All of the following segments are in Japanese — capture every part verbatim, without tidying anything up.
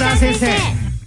田先生。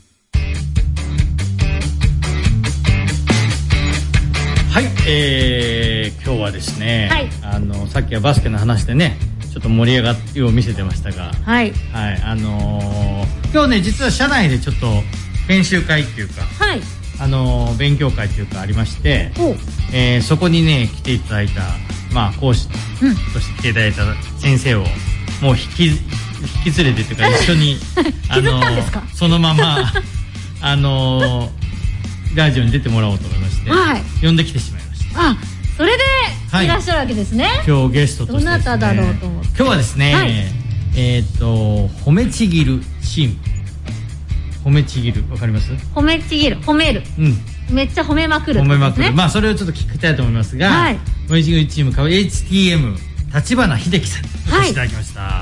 はい、えー、今日はですね、はい、あのさっきはバスケの話でねちょっと盛り上がりを見せてましたが、はい、はい、あのー、今日ね実は社内でちょっと研修会っていうか、はい、あのー、勉強会っていうかありまして、えー、そこにね来ていただいた、まあ講師として来ていただいた先生をもう引き引き連れてというか一緒にあのー、そのままあのーラジオに出てもらおうと思いまして、はい、呼んできてしまいました。 あ、それでいらっしゃるわけですね。はい、 今日ゲストとしてですね、 どなただろうと思って。 今日はですね、はい、えっと褒めちぎるチーム。褒めちぎる、わかります？ 褒めちぎる、褒める。うん。めっちゃ褒めまくる、ね。褒めまくる。 まあそれをちょっと聞きたいと思いますが、はい、褒めちぎるチームから エイチティーエム 立花秀樹さんにお越しいただきました。はい、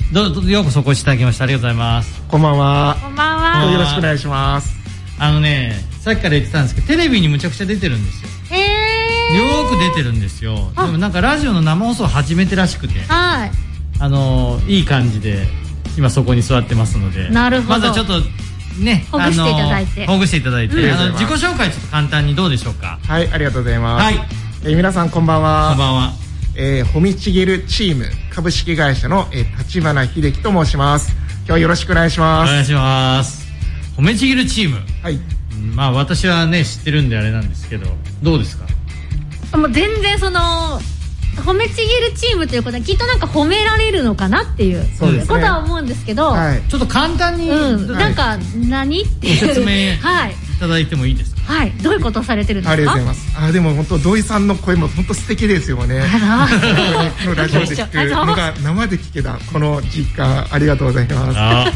どうぞようこそお越しいただきました。ありがとうございます。 こんばんは。 こんばんは。 よろしくお願いします。 あのね、さっきから言ってたんですけどテレビにむちゃくちゃ出てるんですよ。へー、よーく出てるんですよ。でもなんかラジオの生放送初めてらしくて、はい、あのー、いい感じで今そこに座ってますので、 なるほど、 まずはちょっとねほぐしていただいて、 ほぐしていただいて、うん、あの自己紹介ちょっと簡単にどうでしょうか。 はい、ありがとうございます。はい、えー、皆さんこんばんは。 こんばんは。 えー、褒めちぎるチーム株式会社の、えー、立花秀樹と申します。今日はよろしくお願いします。 お願いします。褒めちぎるチーム、はい、まあ私はね知ってるんであれなんですけどどうですか。 もう全然その褒めちぎるチームということはきっとなんか褒められるのかなっていうことは思うんですけど、 はい、ちょっと簡単に、 うん、なんか何っていう説明いただいてもいいですか。 はい、どういうことをされてるんですか。 ありがとうございます。あ、でも本当土井さんの声も本当素敵ですよね。このラジオで聞くのが生で聞けたこの実感ありがとうございます。はい。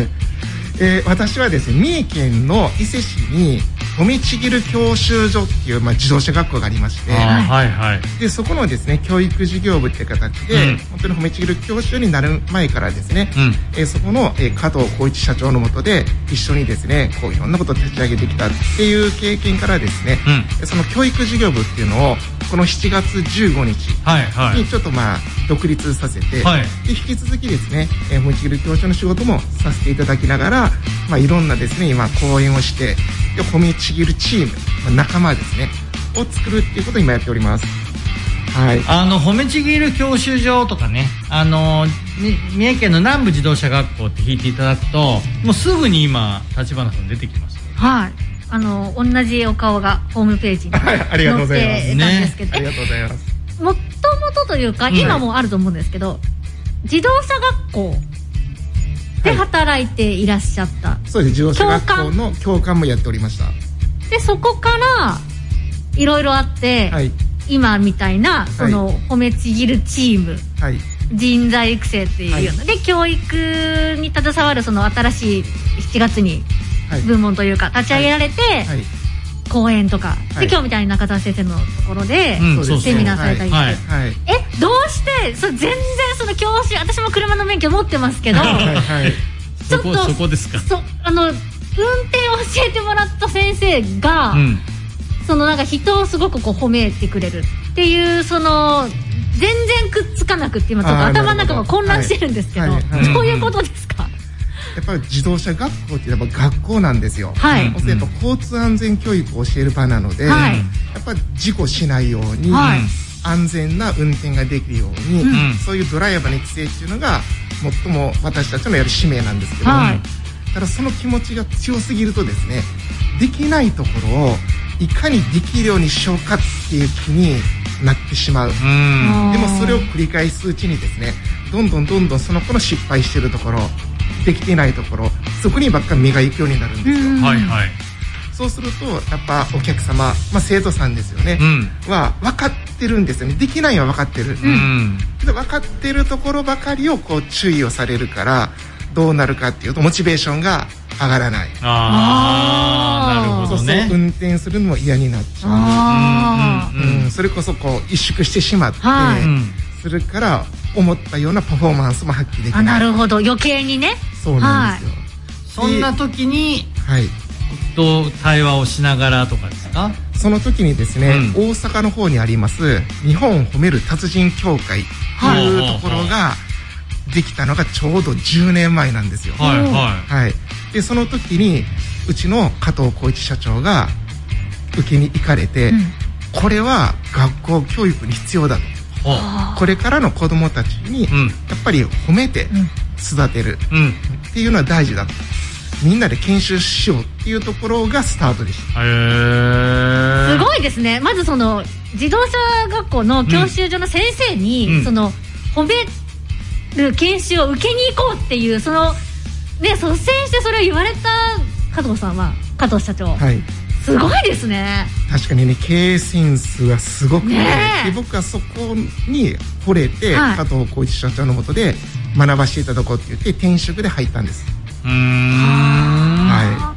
えー、私はですね、三重県の伊勢市に褒めちぎる教習所っていう、まあ、自動車学校がありまして、はいはい、でそこのですね教育事業部って形で、うん、本当に褒めちぎる教習になる前からですね、うん、えー、そこの、えー、加藤浩一社長の下で一緒にですねこういろんなことを立ち上げてきたっていう経験からですね、うん、その教育事業部っていうのをこのしちがつじゅうごにちにちょっとまあ独立させて、はい、で引き続きですね褒めちぎる教習の仕事もさせていただきながら、まあ、いろんなですね今講演をしてで褒めちぎるチーム、まあ、仲間ですねを作るっていうことを今やっております。はい、あの褒めちぎる教習所とかね、あの三重県の南部自動車学校って引いていただくともうすぐに今立花さん出てきます、ね、 はい、あの同じお顔がホームページに載ってたんですけど、 ありがとうございます。 もともとというか今もあると思うんですけど、はい、自動車学校で働いていらっしゃった、はい、そうです。自動車学校の教官もやっておりました。でそこからいろいろあって、はい、今みたいなその、はい、褒めちぎるチーム、はい、人材育成っていうので、はい、教育に携わるその新しいしちがつに部門というか立ち上げられて、はいはい、講演とか、はい、で今日みたいに中澤先生のところで、うん、セミナーされたりして、はいはい、えどうしてそれ全然その教習私も車の免許持ってますけどはい、はい、ちょっとそこ、そこですか。 そあの運転を教えてもらった先生が、うん、そのなんか人をすごくこう褒めてくれるっていうその全然くっつかなくって今ちょっと頭の中が混乱してるんですけど、はいはいはい、どういうことですか。 やっぱり自動車学校ってやっぱ学校なんですよ。はい、やっぱ交通安全教育を教える場なので、はい、やっぱり事故しないように、はい、安全な運転ができるように、うん、そういうドライバーの育成っていうのが最も私たちのやる使命なんですけど、はい、ただその気持ちが強すぎるとですねできないところをいかにできるようにしようかっていう気になってしまう。うん、でもそれを繰り返すうちにですねどんどんどんどんその子の失敗してるところできていないところそこにばっかり目が行くようになるんですよ。はいはい、そうするとやっぱお客様、まあ、生徒さんですよね、うん、は分かってるんですよね。できないは分かってる、うん、で分かってるところばかりをこう注意をされるからどうなるかっていうとモチベーションが上がらない。ああ、なるほどね。そうそう運転するのも嫌になっちゃう。うんうんうん、それこそこう萎縮してしまって、はい、するから思ったようなパフォーマンスも発揮できない。あ、なるほど、余計にね。 そうなんですよ。はい、 そんな時に、はい、どう対話をしながらとかですか。 その時にですね、うん、大阪の方にあります日本褒める達人協会というところができたのがちょうどじゅうねんまえなんですよ。 はいはいはい。でその時にうちの加藤浩一社長が受けに行かれて、うん、これは学校教育に必要だと。これからの子どもたちにやっぱり褒めて育てるっていうのは大事だと。みんなで研修しようっていうところがスタートでした。 へー、すごいですね。まずその自動車学校の教習所の先生に、うん、その褒める研修を受けに行こうっていうそのね、率先してそれを言われた加藤さんは加藤社長、はい、すごいですね。 確かにね、経営センスはすごくて、ね、で僕はそこに惚れて、はい、加藤浩一社長の下で学ばせていただこうって言って転職で入ったんです。うーん、 はい、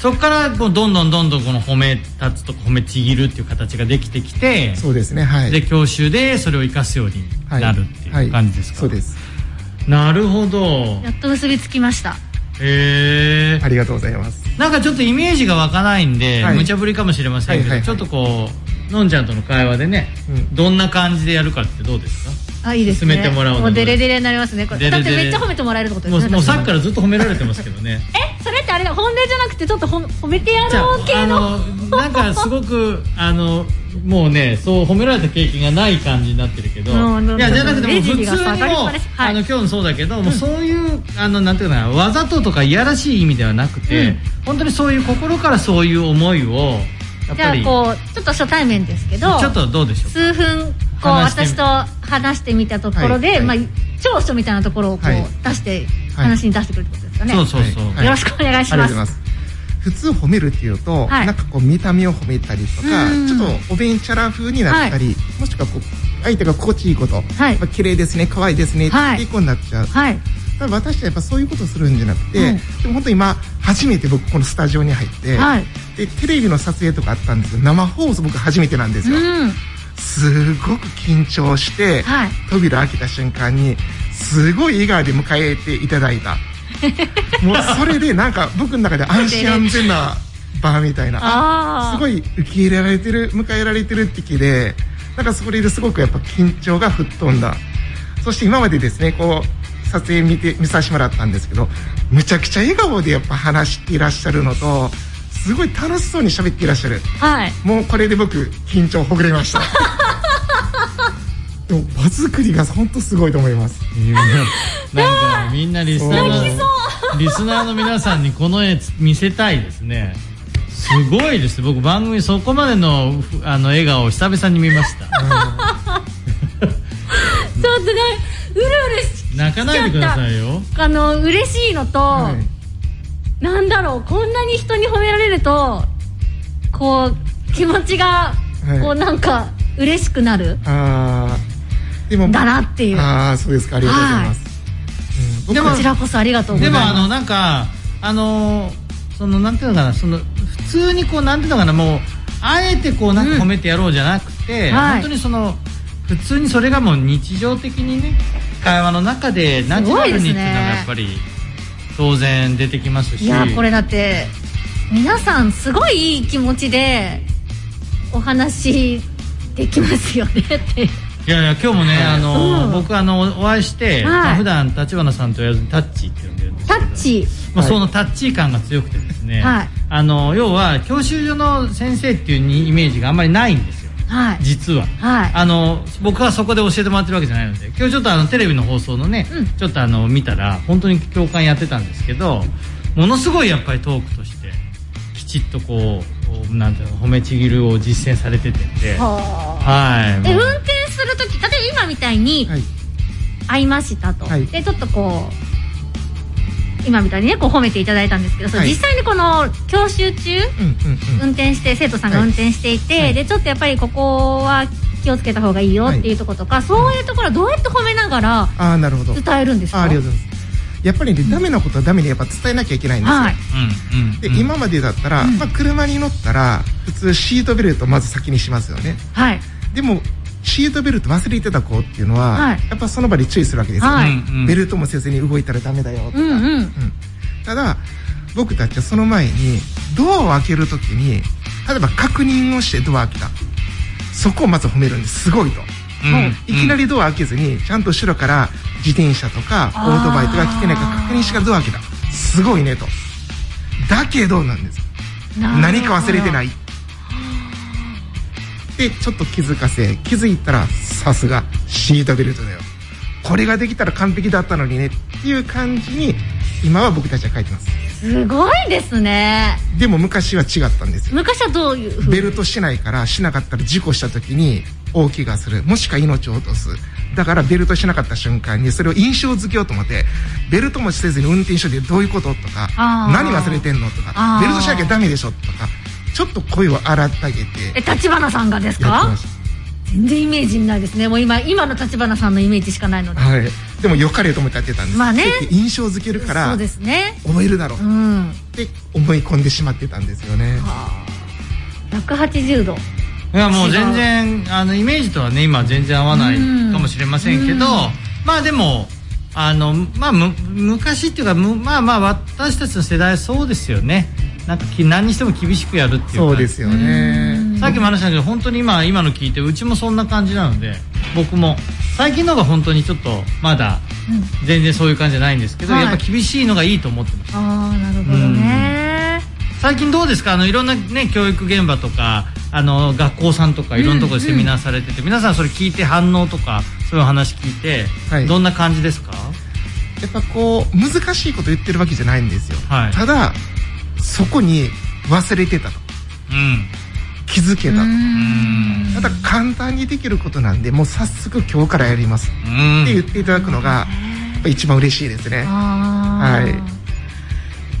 そこからこうどんどんどんどんこの褒め立つとか褒めちぎるっていう形ができてきて、 そうですね、はい、 で教習でそれを生かすようになるっていう感じですか。 はいはい、そうです。 なるほど、 やっと結びつきました。 へえ、ありがとうございます。 なんかちょっとイメージが湧かないんで、はい、無茶ぶりかもしれませんけど、はいはいはい、ちょっとこうのんちゃんとの会話でね、うん、どんな感じでやるかってどうですか。 あ、いいですね。 進めてもらうのもうデレデレになりますね。これだってめっちゃ褒めてもらえるってことですね。 もう、もうさっきからずっと褒められてますけどね。 え、それってあれだ、本音じゃなくてちょっと褒めてやろう系の。 あのなんかすごくあのもうね、そう褒められた経験がない感じになってるけど、いやじゃなくてもう普通にも、はい、あの今日もそうだけど、もうそういうあのなんていうかな、わざととかいやらしい意味ではなくて、うん、本当にそういう心からそういう思いをやっぱり。 じゃあこうちょっと初対面ですけど、 ちょっとどうでしょう。 数分こう私と話してみたところで、はいはい、まあ長所みたいなところをこう、はい、出して話に出してくるってことですかね。 そうそうそう。 はい、よろしくお願いします。ありがとうございます。 普通褒めるっていうと、はい、なんかこう見た目を褒めたりとか、ちょっとおべんちゃら風になったり、はい、もしくはこう相手が心地いいこと、はい、まあ、綺麗ですね、可愛いですね、はい、っていう子になっちゃう。はい、ただ私はやっぱそういうことをするんじゃなくて、うん、でも本当に今初めて僕このスタジオに入って、はい、でテレビの撮影とかあったんですけど、生放送僕初めてなんですよ。うん、すごく緊張して、はい、扉開けた瞬間にすごい笑顔で迎えていただいた。もうそれでなんか僕の中で安心安全な場みたいな、あ、すごい受け入れられてる、迎えられてるって気で、なんかそれですごくやっぱ緊張が吹っ飛んだ。そして今までですね、こう撮影見て見させてもらったんですけど、むちゃくちゃ笑顔でやっぱ話していらっしゃるのと、すごい楽しそうに喋っていらっしゃる。はい、もうこれで僕緊張ほぐれました。でも場作りが本当すごいと思います。いや、 なんかみんなリスナーのリスナーの皆さんにこの絵見せたいですね。すごいです。僕番組そこまでのあの笑顔を久々に見ました。ちょっとね、 うるうるしちゃった。 泣かないでくださいよ。 あの嬉しいのと、はい、なんだろう、こんなに人に褒められるとこう気持ちがこうなんか嬉しくなる。ああ。でもだなっていう。 ああ、そうですか、ありがとうございます。 うん、でもこちらこそありがとうございます。 でもあのなんかあのそのなんていうのかな、その普通にこうなんていうのかな、もうあえてこうなんか褒めてやろうじゃなくて、うん、本当にその普通にそれがもう日常的にね、会話の中でナチュラルにっていうのがやっぱり当然出てきますし。 いやこれだって皆さんすごいいい気持ちでお話できますよねって。 いやいや今日もね、あの、うん、僕あのお会いして、はい、まあ、普段立花さんと言わずにタッチって呼んでるんですけど、 タッチ、 まあ、そのタッチ感が強くてですね、はい、あの要は教習所の先生っていうイメージがあんまりないんですよ、はい、実は、はい、あの僕はそこで教えてもらってるわけじゃないので、今日ちょっとあのテレビの放送のね、うん、ちょっとあの見たら本当に共感やってたんですけど、ものすごいやっぱりトークとしてきちっとこうなんていうの、褒めちぎるを実践されててて、はい、 え運転する時、例えば今みたいに会いましたと、はい、でちょっとこう今みたいにねこう褒めていただいたんですけど、はい、実際にこの教習中、うんうんうん、運転して生徒さんが運転していて、はい、でちょっとやっぱりここは気をつけた方がいいよっていうところとか、はい、そういうところはどうやって褒めながら伝えるんですか？ あ, ありがとうございます。やっぱりね、ダメなことはダメでやっぱ伝えなきゃいけないんですよ、はい、で、うん、今までだったら、うん、まあ、車に乗ったら普通シートベルトまず先にしますよね、はい、でもシートベルト忘れてた子っていうのは、はい、やっぱその場で注意するわけですよ、はい、ベルトもせずに動いたらダメだよとか、うんうんうん、ただ僕たちはその前にドアを開けるときに例えば確認をしてドア開けた、そこをまず褒めるんです。すごいと、 いきなりドア開けずにちゃんと後ろから自転車とかオートバイとか来てないか確認してからドア開けた。すごいねと。だけどなんです。何か忘れてない。でちょっと気づかせ、気づいたらさすがシートベルトだよ。これができたら完璧だったのにねっていう感じに今は僕たちは書いてます。 すごいですね。 でも昔は違ったんですよ。 昔はどういうふう？ ベルトしないから、しなかったら事故した時に大怪我する、もしくは命を落とす。だからベルトしなかった瞬間にそれを印象付けようと思ってベルトもせずに運転手でどういうこととか、何忘れてんのとか、ベルトしなきゃダメでしょとか、ちょっと声を洗ってあげて。 え、立花さんがですか？全然イメージないですね。もう今今の立花さんのイメージしかないので、 はい、でも良かれと思ってやってたんです。 まあね、 印象付けるからそうですね、 覚えるだろう、うん、って思い込んでしまってたんですよね。 ひゃくはちじゅうど。 いやもう全然あのイメージとはね今全然合わないかもしれませんけど、まあでもあのまあむ昔っていうかむまあまあ私たちの世代はそうですよね。なんか何にしても厳しくやるっていうか。 そうですよね。 さっきも話したけど本当に今今の聞いてうちもそんな感じなので、僕も最近のが本当にちょっとまだ全然そういう感じじゃないんですけど、はい、やっぱ厳しいのがいいと思ってます。 ああなるほどね。 最近どうですか？あのいろんなね教育現場とかあの学校さんとかいろんなところでセミナーされてて、うんうん、皆さんそれ聞いて反応とかそういう話聞いて、はい、どんな感じですか？ やっぱこう難しいこと言ってるわけじゃないんですよ、はい、ただそこに忘れてたと、うん、気づけたと。ただ簡単にできることなんでもう早速今日からやりますって言っていただくのがやっぱ一番嬉しいですね。はい、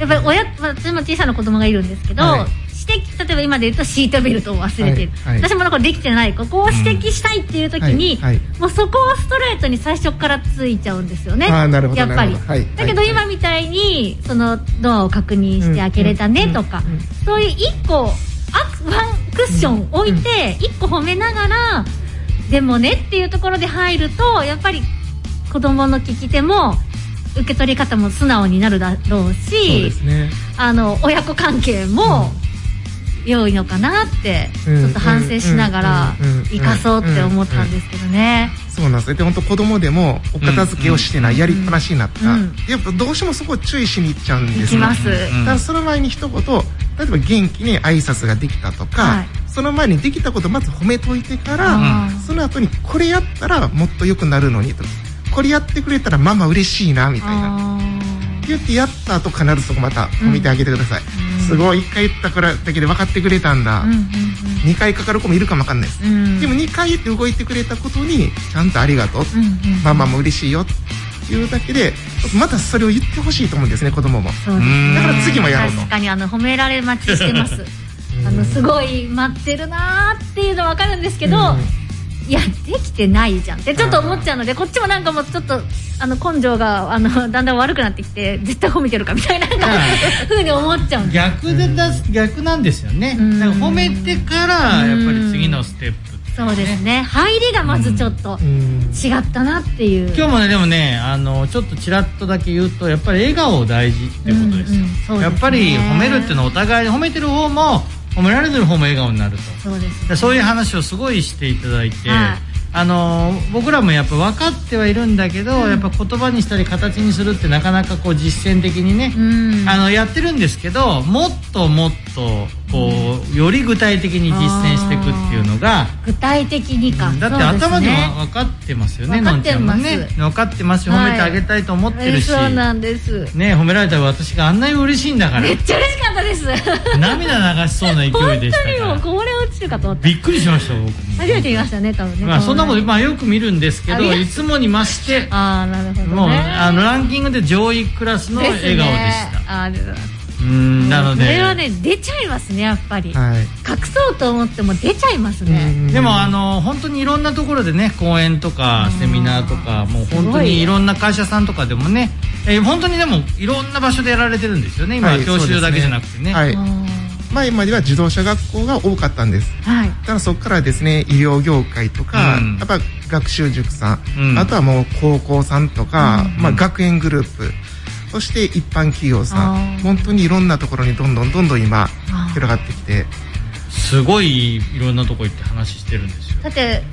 やっぱり親、私も小さな子供がいるんですけど、はい、指摘、例えば今で言うとシートベルトを忘れてる、はいはい、私もなんかできてないここを指摘したいっていう時に、うんはいはい、もうそこをストレートに最初からついちゃうんですよね。あ、なるほど、やっぱり、はい、だけど今みたいにそのドアを確認して開けれたねとか、うんうんうん、そういう一個ワンクッション置いて一個褒めながら、でもねっていうところで入るとやっぱり子供の聞き手も受け取り方も素直になるだろうし、そうですね、あの親子関係も良いのかなってちょっと反省しながら生かそうって思ったんですけどね。 そうなんですね。で本当子供でもお片付けをしてない、やりっぱなしになった、うん、やっぱどうしてもそこを注意しに行っちゃうんですよ。 行きます。 だからその前に一言例えば元気に挨拶ができたとか、はい、その前にできたことまず褒めといてから、その後にこれやったらもっと良くなるのにとか、これやってくれたらママ嬉しいなみたいな言ってやった後必ずそこまた褒めてあげてください、うん、すごいいっかい言ったからだけで分かってくれたんだ、うんうんうん、にかいかかる子もいるかも分かんないです、うん、でもにかい言って動いてくれたことにちゃんとありがとう、うんうん、ママも嬉しいよって言うだけでまたそれを言ってほしいと思うんですね、子供も。そうですね、だから次もやろうと。 確かにあの褒められ待ちしてますあのすごい待ってるなーっていうのは分かるんですけど、うん、いやできてないじゃんってちょっと思っちゃうので、こっちもなんかもうちょっとあの根性があのだんだん悪くなってきて絶対褒めてるかみたいなふうに思っちゃうんです。 逆で出す、逆なんですよね。なんか褒めてからやっぱり次のステップ、 そうですね、入りがまずちょっと違ったなっていう。 今日もねでもねあのちょっとちらっとだけ言うとやっぱり笑顔大事ってことですよ、うんうん、やっぱり褒めるっていうのはお互い褒めてる方も褒められてる方も笑顔になると。 そうですね、 そういう話をすごいしていただいて、はい、あの僕らもやっぱ分かってはいるんだけど、うん、やっぱ言葉にしたり形にするってなかなかこう実践的にね、うん、あのやってるんですけど、もっともっとこう、うん、より具体的に実践していくっていうのが具体的にか、 だって頭でも分かってますよね。のんちゃんもね分かってますし、褒めてあげたいと思ってるし、 はい、そうなんですね。褒められたら私があんなに嬉しいんだからめっちゃ嬉しかったです涙流しそうな勢いでしたから。 本当にもうこれ落ちるかと思った。 びっくりしました僕も。 初めて見ましたね多分ね。 まあそんなこと、まあ、よく見るんですけど、いつもに増してあなるほど、ね、 もうあのランキングで上位クラスの笑顔でした。ね、あうんなのでこれはね出ちゃいますねやっぱり、はい、隠そうと思っても出ちゃいますね。 でもあの本当にいろんなところでね講演とかセミナーとかもう本当にいろんな会社さんとかでもね、えー、本当にでもいろんな場所でやられてるんですよね今、はい、教習だけじゃなくてね。はい、 前までは自動車学校が多かったんです、はい、だからそこからですね医療業界とか、うん、やっぱ学習塾さん、うん、あとはもう高校さんとか、うんまあ、学園グループ、そして一般企業さん、本当にいろんなところにどんどんどんどん今広がってきて、 すごいいろんなとこ行って話してるんですよ。 だって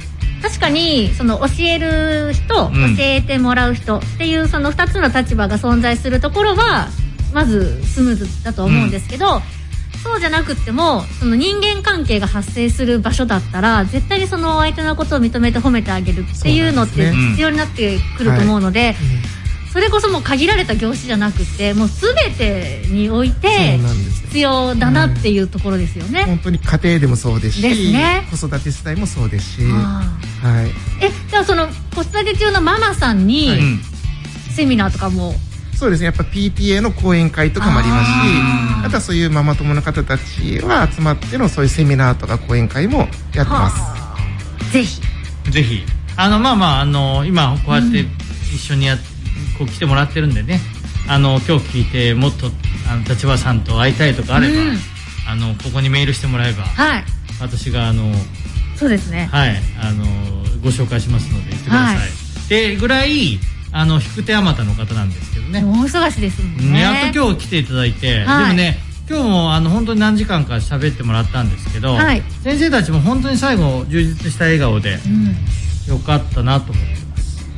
確かにその教える人、うん、教えてもらう人っていうそのふたつの立場が存在するところはまずスムーズだと思うんですけど、うん、そうじゃなくってもその人間関係が発生する場所だったら絶対にその相手のことを認めて褒めてあげるっていうのって必要になってくると思うので、それこそもう限られた業種じゃなくてもう全てにおいて必要だなっていうところですよね。 うん、本当に家庭でもそうですしです、ね、子育て世代もそうですし、はい、 えじゃあその子育て中のママさんにセミナーとかも、はい、 そうですね、やっぱ ピーティーエー の講演会とかもありますし、あとはそういうママ友の方たちは集まってのそういうセミナーとか講演会もやってます。 ぜひぜひあのまあまああの今こうやって一緒にやって、うんこう来てもらってるんでね、あの今日聞いてもっとあの立場さんと会いたいとかあれば、うん、あのここにメールしてもらえば、はい、私があのそうですね、 はい、あのご紹介しますので言ってください、はい、でぐらいあの引く手あまたの方なんですけどね、 大忙しですもんね。 やっと今日来ていただいて、はい、でもね今日もあの本当に何時間か喋ってもらったんですけど、はい、先生たちも本当に最後充実した笑顔で、うん、よかったなと思ってます。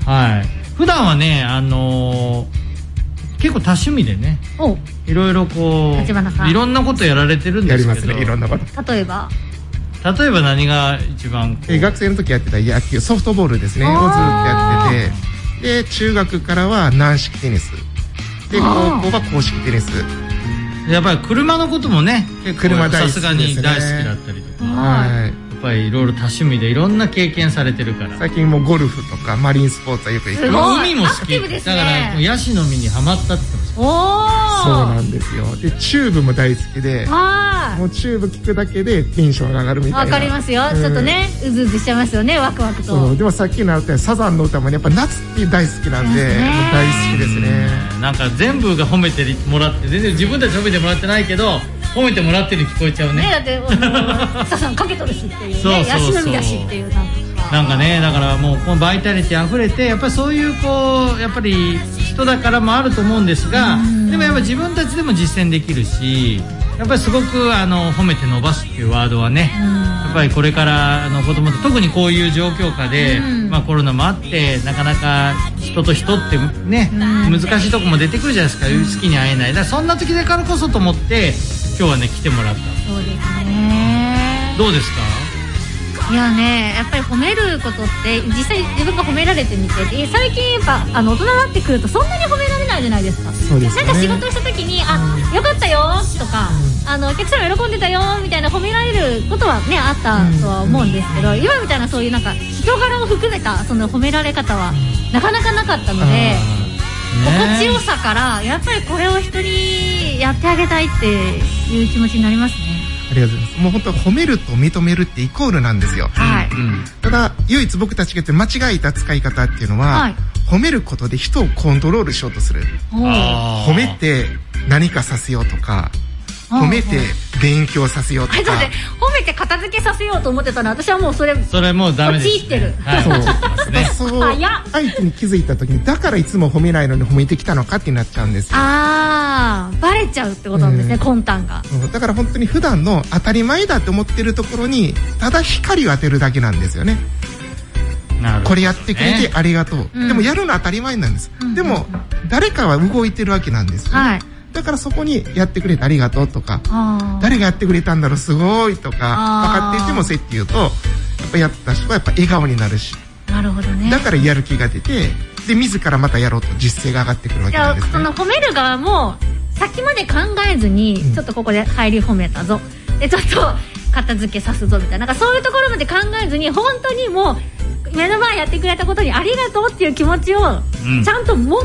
はい、普段はね、あのー、結構多趣味でねいろいろこういろんなことやられてるんですけど、やりますね、 いろんなこと。 例えば例えば何が一番え学生の時やってた野球ソフトボールですねをずっとやってて、で中学からは軟式テニスで高校は硬式テニス。 やっぱり車のこともね結構さすがに大好きだったりとか、はい、やっぱりいろいろ多趣味でいろんな経験されてるから、 最近もゴルフとかマリンスポーツはよく行く。 海も好き、ね、だからヤシの実にハマったって言ってました。 おそうなんですよ。でチューブも大好きで、もうチューブ聞くだけでテンションが上がるみたいな。 わかりますよ、うん、ちょっとねうずうずしちゃいますよね、ワクワクと。 そうでもさっきのあったサザンの歌もねやっぱ夏って大好きなんで、ね、大好きですね。 なんか全部が褒めてもらって全然自分たち褒めてもらってないけど褒めてもらってるに聞こえちゃうね。 ねだってサザンかけとるしっていうね、ヤシの実だしっていうなんかなんかね、だからもうこのバイタリティ溢れてやっぱりそういうこうやっぱり人だからもあると思うんですが、でもやっぱ自分たちでも実践できるし、やっぱりすごくあの褒めて伸ばすっていうワードはね、やっぱりこれからあの子供って特にこういう状況下で、まあ、コロナもあってなかなか人と人ってね難しいとこも出てくるじゃないですか、好きに会えない。だからそんな時だからこそと思って今日はね来てもらった。 そうですね。 どうですか？ いやね、やっぱり褒めることって実際自分が褒められてみて、最近やっぱあの大人になってくるとそんなに褒められないじゃないですか。 そうですね、 なんか仕事した時に「あ、よかったよ」とか「あのお客さん喜んでたよ」みたいな褒められることはねあったとは思うんですけど、今みたいなそういうなんか人柄を含めたその褒められ方はなかなかなかったので、心地よさからやっぱりこれを人にやってあげたいっていう気持ちになりますね。 ありがとうございます。もう本当褒めると認めるってイコールなんですよ。 はい。 うん、ただ唯一僕たちが言って間違えた使い方っていうのは、はい、褒めることで人をコントロールしようとする。褒めて何かさせようとか、褒めて勉強させようとか。 褒めて片付けさせようと思ってたの、私はもうそれそれもうダメです、ね。 陥ってる。 はい、そうですね。 そう相手に気づいた時にだからいつも褒めないのに褒めてきたのかってなっちゃうんですよ。 ああ、バレちゃうってことなんですね、うん、魂胆が。 だから本当に普段の当たり前だって思ってるところにただ光を当てるだけなんですよね。なるほどね。これやってくれてありがとう。うん、でもやるのは当たり前なんです。うん、でも誰かは動いてるわけなんですよね。はい、だからそこにやってくれてありがとうとか、誰がやってくれたんだろうすごいとか分かっていてもそうって言うとやっぱやった人はやっぱ笑顔になるし、 なるほどね。 だからやる気が出て、で自らまたやろうと実践が上がってくるわけなんですね。 その褒める側も先まで考えずに、うん、ちょっとここで入り褒めたぞでちょっと片付けさすぞみたいな、なんかそういうところまで考えずに本当にもう目の前やってくれたことにありがとうっていう気持ちをちゃんと持って、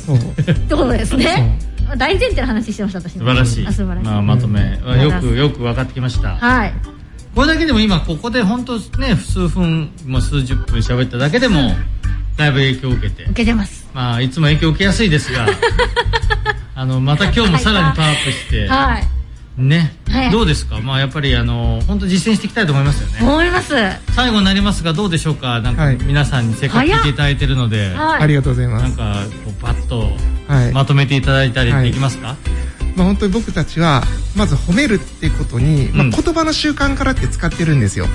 うん、ってことですね。大前提の話してました。私素晴らしい。 あ、素晴らしい。 まあ、まとめ、うん、よくよく分かってきました。 はい。 これだけでも今ここで本当ね数分もう数十分喋っただけでも、うん、だいぶ影響を受けて受けてます。 まあいつも影響を受けやすいですがあのまた今日もさらにパワーアップしてはいね、 はい、 どうですか。まあやっぱりあの本当実践していきたいと思いますよね。 思います。 最後になりますがどうでしょうか。なんか皆さんにせっかく聞いていただいてるので、 はい、ありがとうございます。 なんかこうパッとまとめていただいたりできますか。はいはい、 まあ、本当に僕たちはまず褒めるってことに、まあ、言葉の習慣からって使ってるんですよ。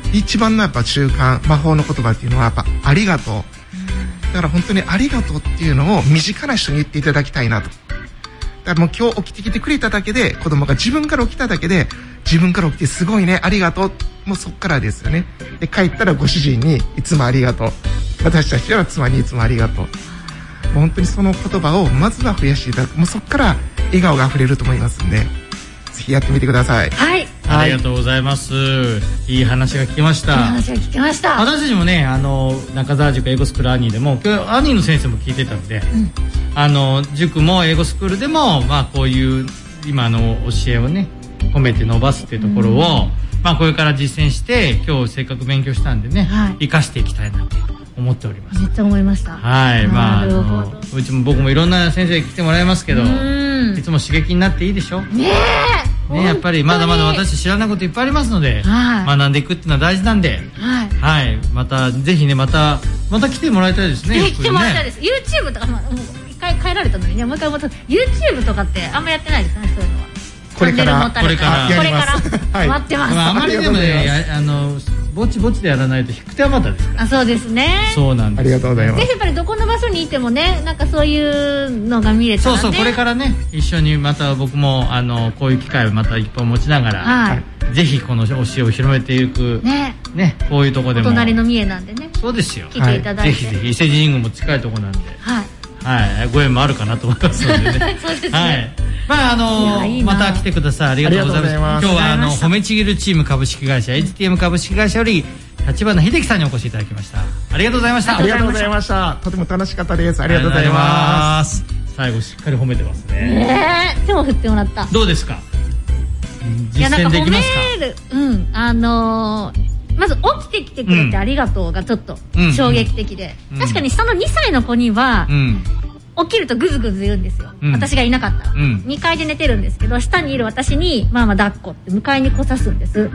一番のやっぱ中間魔法の言葉っていうのはやっぱありがとう、うん、だから本当にありがとうっていうのを身近な人に言っていただきたいなと。だからもう今日起きてきてくれただけで、子供が自分から起きただけで、自分から起きてすごいね、ありがとう、もうそっからですよね。で帰ったらご主人にいつもありがとう、私たちは妻にいつもありがとう、もう本当にその言葉をまずは増やしていただく。もうそっから笑顔があふれると思いますんで、ぜひやってみてください。 はい、 ありがとうございます。いい話が聞きました。いい話が聞きました。 私たちもね、あの中澤塾英語スクールアニーでも、今日アニーの先生も聞いてたんで、うん、あの塾も英語スクールでも、まあこういう今の教えをね褒めて伸ばすっていうところを、うん、まあこれから実践して、今日せっかく勉強したんでね、はい、生かしていきたいなと思っております。 めっちゃ思いました。 はい、まああのうちも僕もいろんな先生来てもらいますけど、いつも刺激になっていいでしょ。 ねえ。 ね、やっぱりまだまだ私知らないこといっぱいありますので、はい、学んでいくっていうのは大事なんで、はい、はい、またぜひね、またまた来てもらいたいですね。 来てもらいたいです。YouTube とか、まあ、もう一回帰られたのにね、もう一回また YouTube とかってあんまやってないですかね、そういうのは。 これからこれからこれから待ってます。 あまりでもね、あのぼちぼちでやらないと引く手あまたですから。 あ、そうですね。 そうなんです。 ありがとうございます。 ぜひやっぱりどこの場所にいてもね、なんかそういうのが見れたらね。 そうそう、これからね、一緒にまた僕もあのこういう機会をまた一本持ちながら、はい、ぜひこの教えを広めていくね、ね、こういうところでも。 お隣の三重なんでね。 そうですよ。 来ていただいて。 ぜひぜひ伊勢神宮も近いところなんで。はい。はい、ご縁もあるかなと思いますのでね。 そうですね。 はい。まああのー、また来てください。ありがとうございます。今日はあの褒めちぎるチーム株式会社 エイチティーエム 株式会社より立花秀樹さんにお越しいただきました。ありがとうございました。 ありがとうございました。とても楽しかったです。ありがとうございます。 最後しっかり褒めてますね。 ねえ、手も振ってもらった。 どうですか。実践できますか。 いや、なんか褒める、うん、あのー。まず起きてきてくれてありがとうがちょっと衝撃的で、うんうん、確かに下のにさいの子には、うん、起きるとグズグズ言うんですよ、うん、私がいなかったら、うん、にかいで寝てるんですけど、下にいる私にママ抱っこって迎えに来さすんです、うん、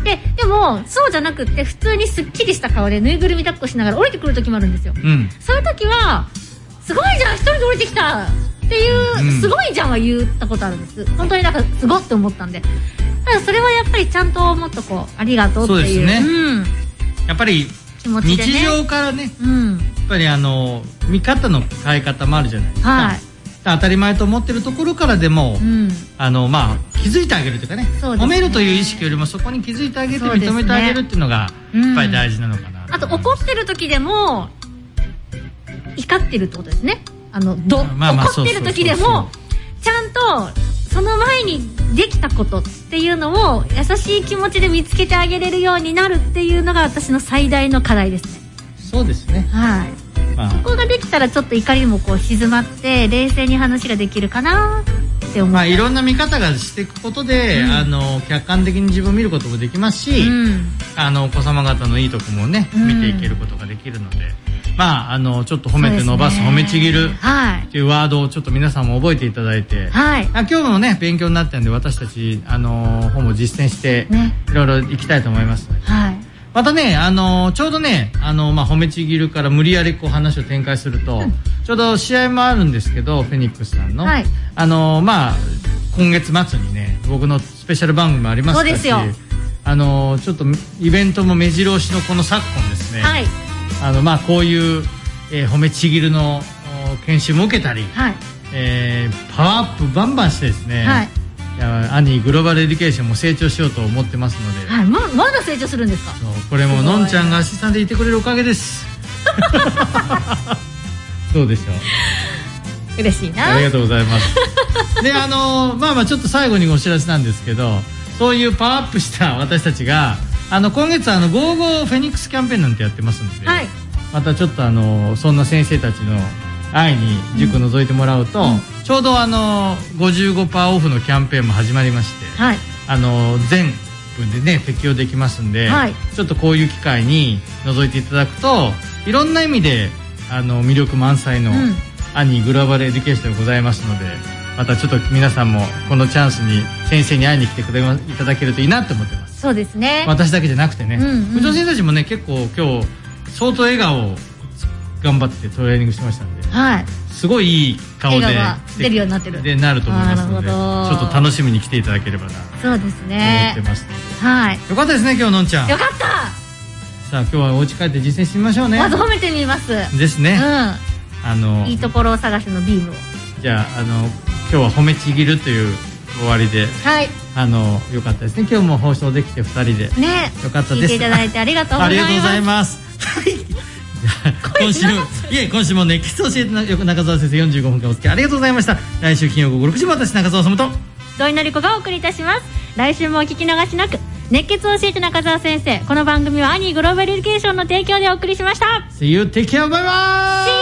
ででもそうじゃなくって普通にすっきりした顔でぬいぐるみ抱っこしながら降りてくる時もあるんですよ、うん、そういう時はすごいじゃん一人で降りてきたっていう、うん、すごいじゃんは言ったことあるんです。本当になんかすごって思ったんで、ただそれはやっぱりちゃんともっとこうありがとうっていう、そうですね、うん、 やっぱり日常からね、うん、やっぱりあの見方の変え方もあるじゃないですか、はい、当たり前と思ってるところからでも、うん、あのまあ気づいてあげるというかね、褒めるという意識よりもそこに気づいてあげて認めてあげるっていうのがやっぱり大事なのかな、うん、 あと怒ってる時でも怒ってるってことですね。あのどまあまあ怒ってる時でもちゃんとその前にできたことっていうのを優しい気持ちで見つけてあげれるようになるっていうのが私の最大の課題ですね。 そうですね。 はい。まあ、ここができたらちょっと怒りもこう静まって冷静に話ができるかなって思う。 まあいろんな見方がしていくことで、うん、あの客観的に自分を見ることもできますし、うん、あのお子様方のいいとこもね、うん、見ていけることができるので。まあ、あのちょっと褒めて伸ばす、ね、褒めちぎるっていうワードをちょっと皆さんも覚えていただいて、はい、今日のね勉強になったんで私たちあの本も実践していろいろいきたいと思いますので、はい、またねあのちょうどねあの、まあ、褒めちぎるから無理やりこう話を展開すると、うん、ちょうど試合もあるんですけどフェニックスさんの、はい、あのまあ今月末にね僕のスペシャル番組もありますし、そうですよ、あのちょっとイベントも目白押しのこの昨今ですね、はい、あのまあこういう、えー、褒めちぎるの研修も受けたり、はい、えー、パワーアップバンバンしてですね、はい、いやアニーグローバルエデュケーションも成長しようと思ってますので、 はい、ま, まだ成長するんですか。 そうこれものんちゃんがアシスタントでいてくれるおかげですそうでしょう。嬉しいな。 ありがとうございますであのー、まあまあちょっと最後にお知らせなんですけど、そういうパワーアップした私たちがあの今月あのゴーゴーフェニックスキャンペーンなんてやってますので、はい、またちょっとあのそんな先生たちの愛に塾覗いてもらうと、うん、ちょうどあの ごじゅうごパーセント オフのキャンペーンも始まりまして、はい、あの全部でね適用できますんで、はい、ちょっとこういう機会に覗いていただくといろんな意味であの魅力満載の、うん、アニーグローバルエデュケーションでございますので、またちょっと皆さんもこのチャンスに先生に会いに来てくれいただけるといいなと思ってます。 そうですね。 私だけじゃなくてね、うんうん、うちの先生たちもね結構今日相当笑顔を頑張ってトレーニングしてましたんで、はい、すごいいい顔で出るようになってるでなると思いますので、ちょっと楽しみに来ていただければなと思ってますので、はい、よかったですね今日のんちゃん。 よかった。 さあ今日はお家帰って実践してみましょうね。 まず褒めてみますですね。うん、 あのいいところを探しのビームを。 じゃあ、あの今日は褒めちぎるという終わりで、 はい、 あのよかったですね。今日も放送できてふたりでね、 よかったです。 聞いていただいてありがとうございます。 ありがとうございます。今週いえ今週も熱血教えて中澤先生よんじゅうごふんかんお付き合いありがとうございました。来週金曜午後ろくじも私中澤修と土井典子がお送りいたします。来週もお聞き逃しなく。熱血教えて中澤先生、この番組はアニーグローバルエデュケーションの提供でお送りしました。 See you, take care, bye bye.